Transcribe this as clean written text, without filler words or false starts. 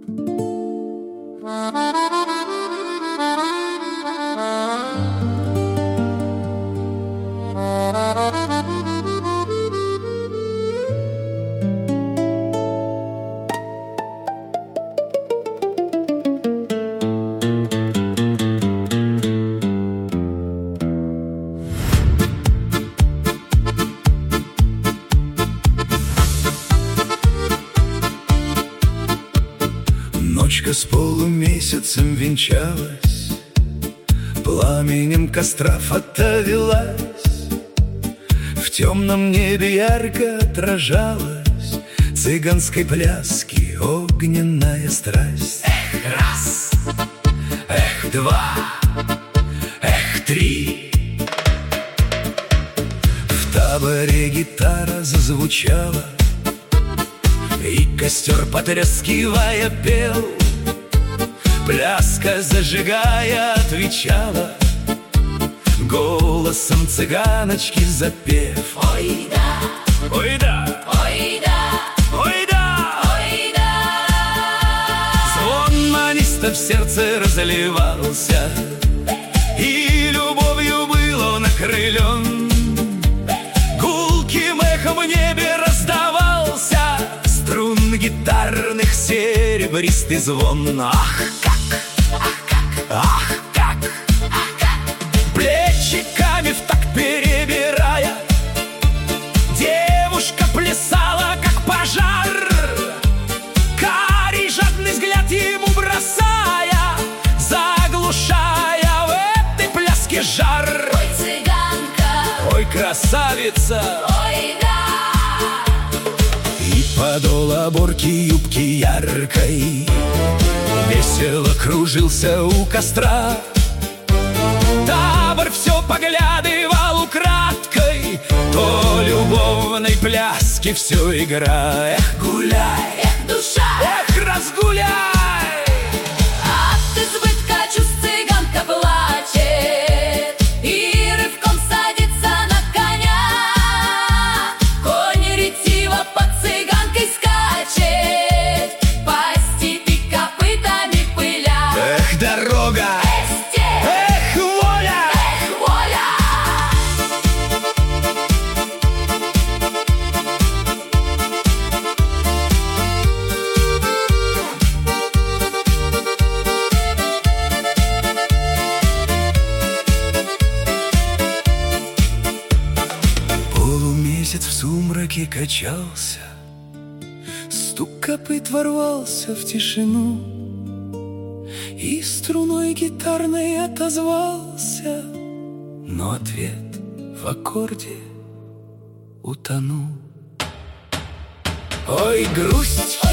Ночка с полумесяцем венчалась, пламенем костра фата велась, в темном небе ярко отражалась цыганской пляски огненная страсть. Эх, раз, эх, два, эх, три. В таборе гитара зазвучала, и костер, потрескивая, пел. Пляска, зажигая, отвечала голосом цыганочки запев. Ой да, ой да, ой да, ой да, ой да. Звон маниста в сердце разливался, и любовью был он окрылен. Гулким эхом в небе раздавался струн гитарных серебристый звон. Ах, как, ах, как, ах, как, ах, как. Плечиками в такт перебирая, девушка плясала, как пожар, карий жадный взгляд ему бросая, заглушая в этой пляске жар. Ой, цыганка, ой, красавица, ой, да. Подол оборки юбки яркой весело кружился у костра. Табор все поглядывал украдкой, то любовной пляски все игра. Эх, гуляй, эх, душа, эх, разгуляй. От избытка чувств цыганка плачет и рывком садится на коня. Конь ретиво под цыганкой скачет, по степи копытами пыля. Эх, дорога, эх, степь, эх, воля, эх, воля. Полумесяц в сумраке качался, стук копыт ворвался в тишину, и струной гитарной отозвался, но ответ в аккорде утонул. Ой, грусть,